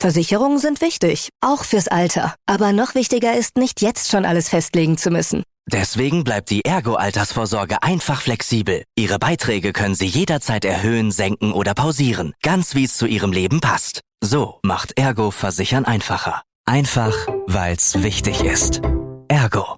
Versicherungen sind wichtig, auch fürs Alter. Aber noch wichtiger ist, nicht jetzt schon alles festlegen zu müssen. Deswegen bleibt die Ergo-Altersvorsorge einfach flexibel. Ihre Beiträge können Sie jederzeit erhöhen, senken oder pausieren. Ganz wie es zu Ihrem Leben passt. So macht Ergo Versichern einfacher. Einfach, weil's wichtig ist. Ergo.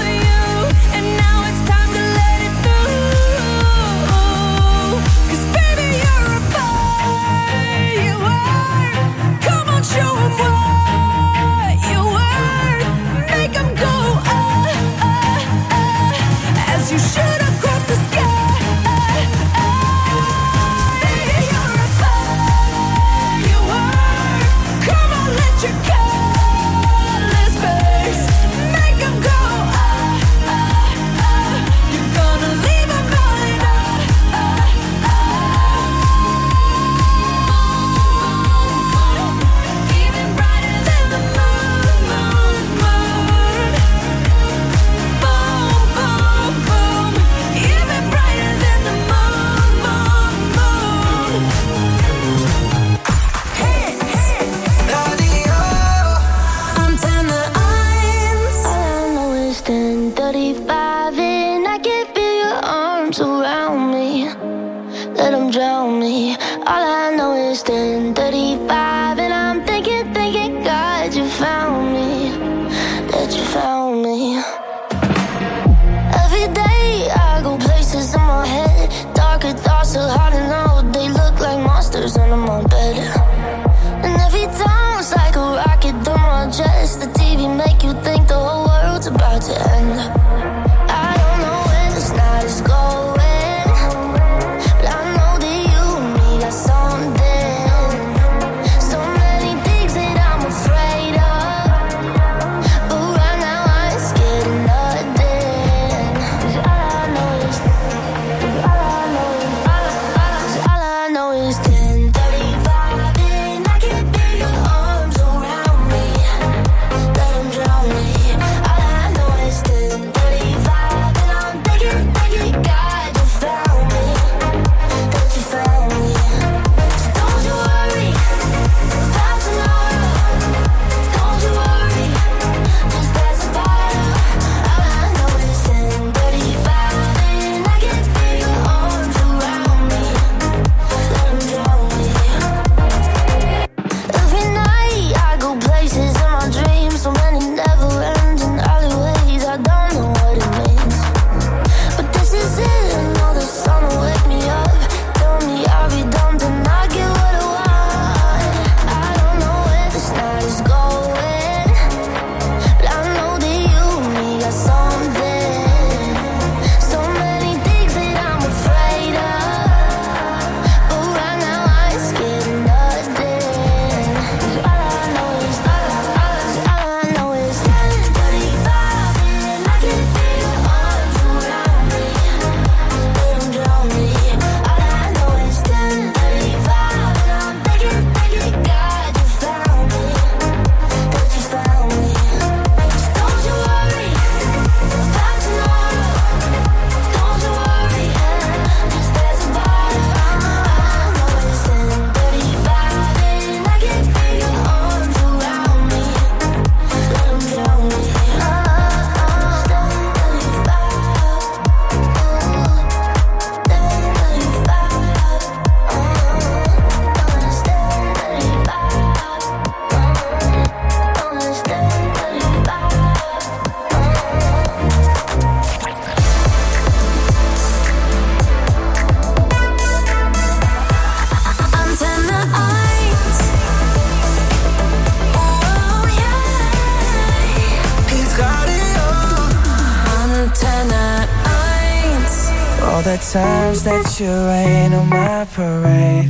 Times that you rain on my parade,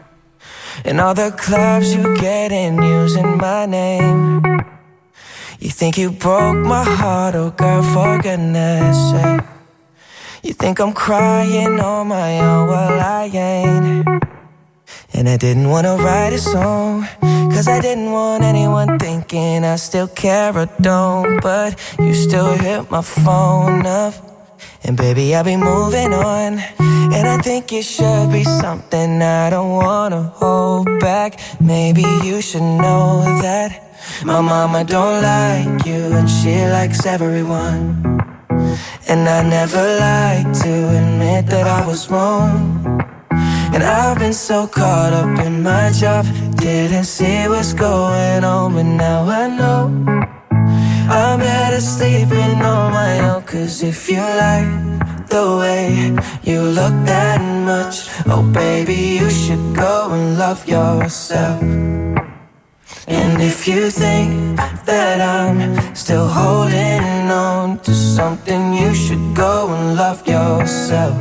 and all the clubs you get in using my name. You think you broke my heart, oh girl, for goodness sake. You think I'm crying on my own, well I ain't. And I didn't wanna write a song, cause I didn't want anyone thinking I still care or don't. But you still hit my phone up, And baby, I'll be moving on. And I think it should be something I don't wanna hold back. Maybe you should know that my mama don't like you and she likes everyone. And I never like to admit that I was wrong. And I've been so caught up in my job, didn't see what's going on, but now I know I'm better sleeping on my own. Cause if you like the way you look that much, oh baby, you should go and love yourself. And if you think that I'm still holding on to something, you should go and love yourself.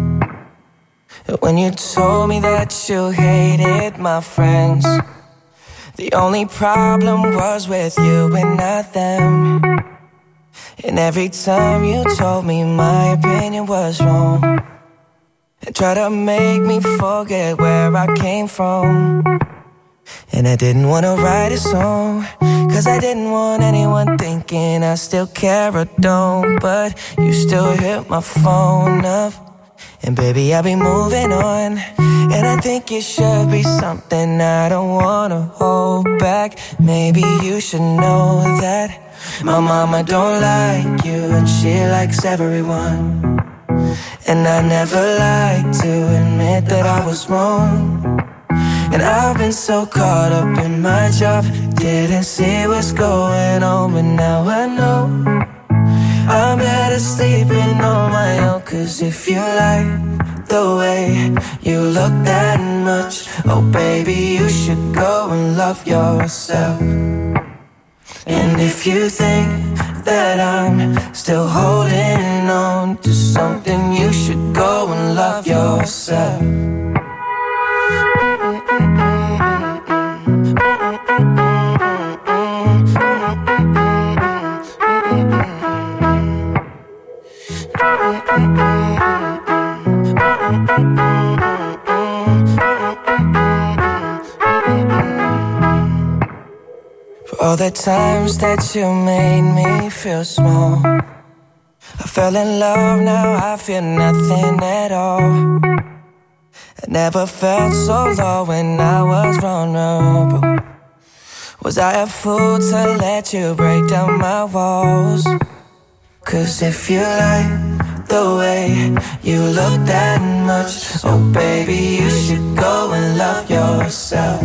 When you told me that you hated my friends, the only problem was with you and not them. And every time you told me my opinion was wrong, and tried to make me forget where I came from. And I didn't want to write a song, cause I didn't want anyone thinking I still care or don't. But you still hit my phone up, and baby, I'll be moving on. And I think it should be something I don't wanna hold back. Maybe you should know that my mama don't like you and she likes everyone. And I never like to admit that I was wrong. And I've been so caught up in my job, didn't see what's going on, but now I know I'm better sleeping on my own. Cause if you like the way you look that much, oh baby, you should go and love yourself. And if you think that I'm still holding on to something, you should go and love yourself. For all the times that you made me feel small, I fell in love, now I feel nothing at all. I never felt so low when I was vulnerable. Was I a fool to let you break down my walls? Cause if you like the way you look that much, oh baby, you should go and love yourself.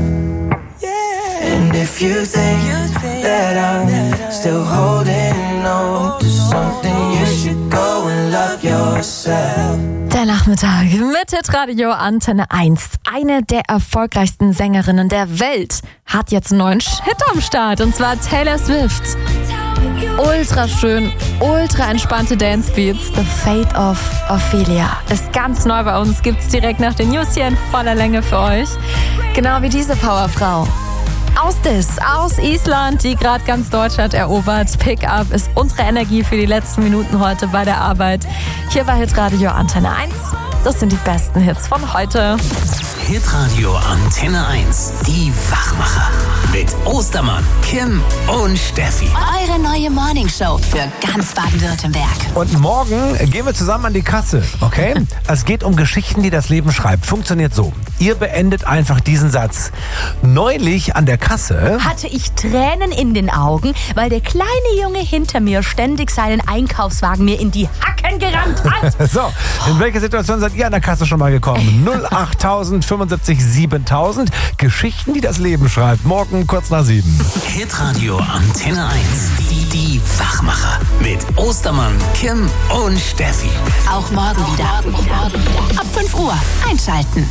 And if you think that I'm still holding on to something, you should go and love yourself. Der Nachmittag mit Hitradio Antenne 1. Eine der erfolgreichsten Sängerinnen der Welt hat jetzt einen neuen Hit am Start, und zwar Taylor Swift. Ultra schön, ultra entspannte Dancebeats. The Fate of Ophelia ist ganz neu bei uns, gibt's direkt nach den News hier in voller Länge für euch. Genau wie diese Powerfrau. Aus Island, die gerade ganz Deutschland erobert. Pickup ist unsere Energie für die letzten Minuten heute bei der Arbeit. Hier bei Hitradio Antenne 1. Das sind die besten Hits von heute. Hitradio Antenne 1, die Wachmacher. Mit Ostermann, Kim und Steffi. Eure neue Morningshow für ganz Baden-Württemberg. Und morgen gehen wir zusammen an die Kasse, okay? Es geht um Geschichten, die das Leben schreibt. Funktioniert so. Ihr beendet einfach diesen Satz. Neulich an der Kasse Hatte ich Tränen in den Augen, weil der kleine Junge hinter mir ständig seinen Einkaufswagen mir in die Hacken gerammt hat. So, in welche Situation seid ihr an der Kasse schon mal gekommen? 08000 75 7000. Geschichten, die das Leben schreibt. Morgen kurz nach 7. Hitradio Antenne 1, die Wachmacher. Mit Ostermann, Kim und Steffi. Auch morgen wieder. Ab 5 Uhr einschalten.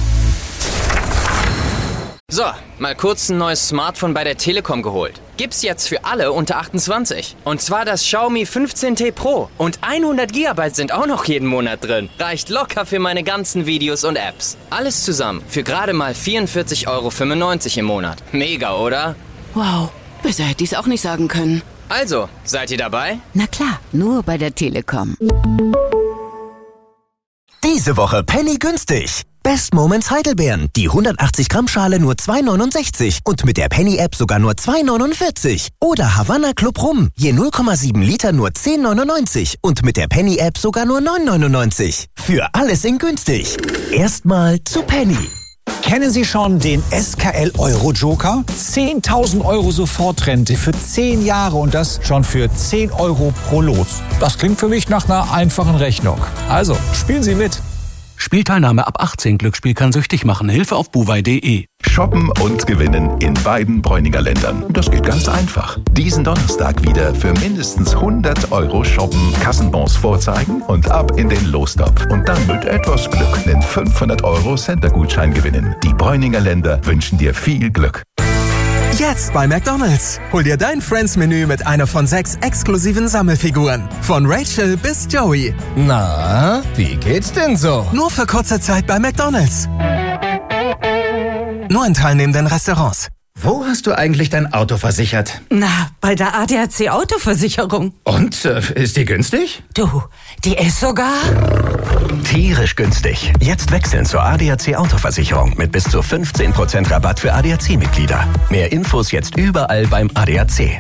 So, mal kurz ein neues Smartphone bei der Telekom geholt. Gibt's jetzt für alle unter 28. Und zwar das Xiaomi 15T Pro. Und 100 GB sind auch noch jeden Monat drin. Reicht locker für meine ganzen Videos und Apps. Alles zusammen für gerade mal 44,95 € im Monat. Mega, oder? Wow, besser hätte ich es auch nicht sagen können. Also, seid ihr dabei? Na klar, nur bei der Telekom. Diese Woche Penny günstig. Best Moments Heidelbeeren. Die 180 Gramm Schale nur 2,69 und mit der Penny-App sogar nur 2,49. Oder Havanna Club Rum. Je 0,7 Liter nur 10,99 und mit der Penny-App sogar nur 9,99. Für alles in günstig. Erstmal zu Penny. Kennen Sie schon den SKL Euro Joker? 10.000 Euro Sofortrente für 10 Jahre und das schon für 10 Euro pro Los. Das klingt für mich nach einer einfachen Rechnung. Also, spielen Sie mit. Spielteilnahme ab 18. Glücksspiel kann süchtig machen. Hilfe auf buwei.de. Shoppen und gewinnen in beiden Bräuninger Ländern. Das geht ganz einfach. Diesen Donnerstag wieder für mindestens 100 Euro shoppen, Kassenbons vorzeigen und ab in den Lostopf. Und dann mit etwas Glück einen 500 Euro Center-Gutschein gewinnen. Die Bräuninger Länder wünschen dir viel Glück. Jetzt bei McDonald's. Hol dir dein Friends-Menü mit einer von 6 exklusiven Sammelfiguren. Von Rachel bis Joey. Na, wie geht's denn so? Nur für kurze Zeit bei McDonald's. Nur in teilnehmenden Restaurants. Wo hast du eigentlich dein Auto versichert? Na, bei der ADAC Autoversicherung. Und, ist die günstig? Du, die ist sogar... Tierisch günstig. Jetzt wechseln zur ADAC Autoversicherung mit bis zu 15% Rabatt für ADAC-Mitglieder. Mehr Infos jetzt überall beim ADAC.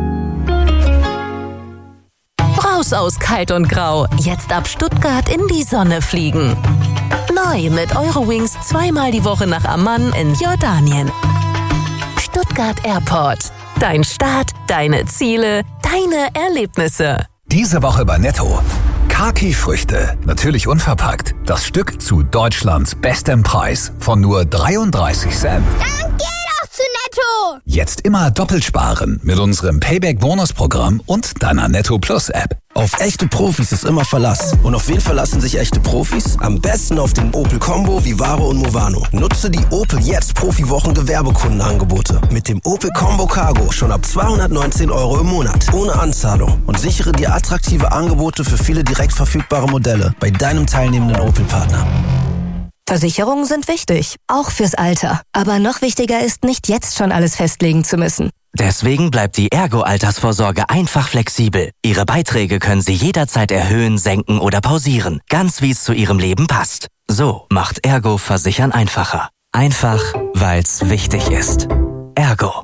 Raus aus Kalt und Grau. Jetzt ab Stuttgart in die Sonne fliegen. Neu mit Eurowings 2-mal die Woche nach Amman in Jordanien. Stuttgart Airport. Dein Start, deine Ziele, deine Erlebnisse. Diese Woche bei Netto. Kaki-Früchte, natürlich unverpackt. Das Stück zu Deutschlands bestem Preis von nur 33 Cent. Dann geh doch zu Netto! Jetzt immer doppelt sparen mit unserem Payback-Bonus-Programm und deiner Netto Plus-App. Auf echte Profis ist immer Verlass. Und auf wen verlassen sich echte Profis? Am besten auf den Opel Combo, Vivaro und Movano. Nutze die Opel jetzt Profi-Wochen Gewerbekundenangebote. Mit dem Opel Combo Cargo schon ab 219 Euro im Monat. Ohne Anzahlung. Und sichere dir attraktive Angebote für viele direkt verfügbare Modelle bei deinem teilnehmenden Opel-Partner. Versicherungen sind wichtig, auch fürs Alter. Aber noch wichtiger ist, nicht jetzt schon alles festlegen zu müssen. Deswegen bleibt die Ergo-Altersvorsorge einfach flexibel. Ihre Beiträge können Sie jederzeit erhöhen, senken oder pausieren. Ganz wie es zu Ihrem Leben passt. So macht Ergo Versichern einfacher. Einfach, weil's wichtig ist. Ergo.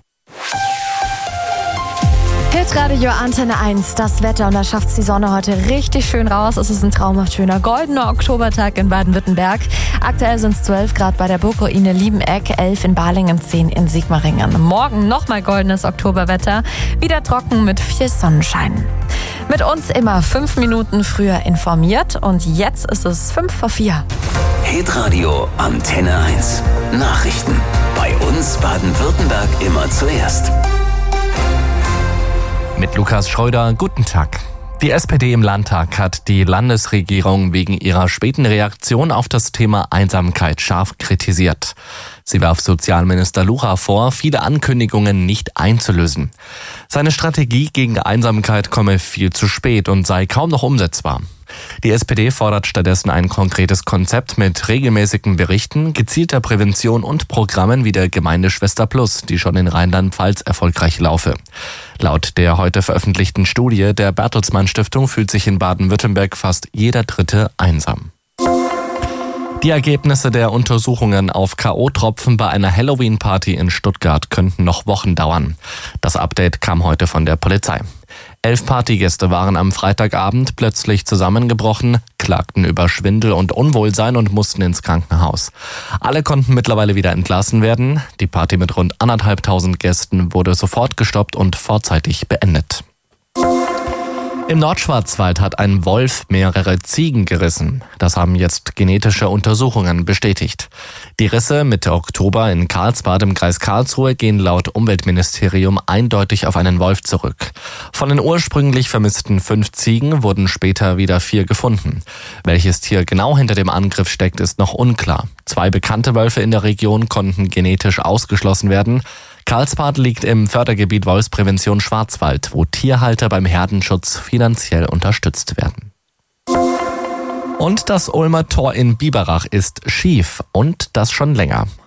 Hitradio Antenne 1, das Wetter, und da schafft die Sonne heute richtig schön raus. Es ist ein traumhaft schöner goldener Oktobertag in Baden-Württemberg. Aktuell sind es 12 Grad bei der Burgruine Liebeneck, 11 in Balingen, 10 in Sigmaringen. Morgen nochmal goldenes Oktoberwetter, wieder trocken mit viel Sonnenschein. Mit uns immer 5 Minuten früher informiert und jetzt ist es 3:55. Hitradio Antenne 1. Nachrichten. Bei uns Baden-Württemberg immer zuerst. Mit Lukas Schröder, guten Tag. Die SPD im Landtag hat die Landesregierung wegen ihrer späten Reaktion auf das Thema Einsamkeit scharf kritisiert. Sie warf Sozialminister Lucha vor, viele Ankündigungen nicht einzulösen. Seine Strategie gegen Einsamkeit komme viel zu spät und sei kaum noch umsetzbar. Die SPD fordert stattdessen ein konkretes Konzept mit regelmäßigen Berichten, gezielter Prävention und Programmen wie der Gemeindeschwester Plus, die schon in Rheinland-Pfalz erfolgreich laufe. Laut der heute veröffentlichten Studie der Bertelsmann Stiftung fühlt sich in Baden-Württemberg fast jeder Dritte einsam. Die Ergebnisse der Untersuchungen auf K.O.-Tropfen bei einer Halloween-Party in Stuttgart könnten noch Wochen dauern. Das Update kam heute von der Polizei. 11 Partygäste waren am Freitagabend plötzlich zusammengebrochen, klagten über Schwindel und Unwohlsein und mussten ins Krankenhaus. Alle konnten mittlerweile wieder entlassen werden. Die Party mit rund 1.500 Gästen wurde sofort gestoppt und vorzeitig beendet. Im Nordschwarzwald hat ein Wolf mehrere Ziegen gerissen. Das haben jetzt genetische Untersuchungen bestätigt. Die Risse Mitte Oktober in Karlsbad im Kreis Karlsruhe gehen laut Umweltministerium eindeutig auf einen Wolf zurück. Von den ursprünglich vermissten 5 Ziegen wurden später wieder 4 gefunden. Welches Tier genau hinter dem Angriff steckt, ist noch unklar. 2 bekannte Wölfe in der Region konnten genetisch ausgeschlossen werden. Karlsbad liegt im Fördergebiet Wolfsprävention Schwarzwald, wo Tierhalter beim Herdenschutz finanziell unterstützt werden. Und das Ulmer Tor in Biberach ist schief und das schon länger.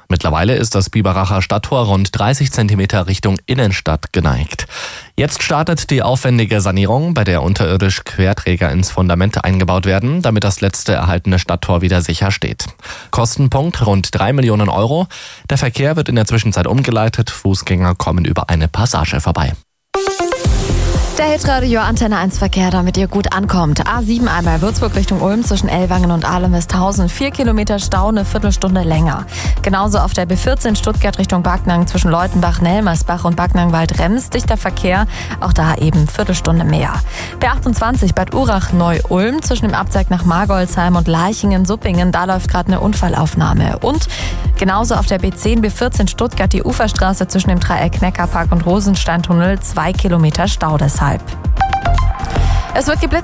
Mittlerweile ist das Biberacher Stadttor rund 30 Zentimeter Richtung Innenstadt geneigt. Jetzt startet die aufwendige Sanierung, bei der unterirdisch Querträger ins Fundament eingebaut werden, damit das letzte erhaltene Stadttor wieder sicher steht. Kostenpunkt rund 3 Millionen Euro. Der Verkehr wird in der Zwischenzeit umgeleitet. Fußgänger kommen über eine Passage vorbei. Der Hitradio Antenne 1 Verkehr, damit ihr gut ankommt. A7 einmal Würzburg Richtung Ulm zwischen Ellwangen und Ahlem-Westhausen. 4 Kilometer Stau, eine Viertelstunde länger. Genauso auf der B14 Stuttgart Richtung Backnang zwischen Leutenbach, Nelmersbach und Backnang-Wald-Rems. Dichter Verkehr, auch da eben Viertelstunde mehr. B28 Bad Urach Neu-Ulm zwischen dem Abzweig nach Margolsheim und Leichingen-Suppingen. Da läuft gerade eine Unfallaufnahme. Und genauso auf der B10 B14 Stuttgart die Uferstraße zwischen dem Dreieck Neckarpark und Rosensteintunnel. 2 Kilometer Stau deshalb. Es wird geblitzt.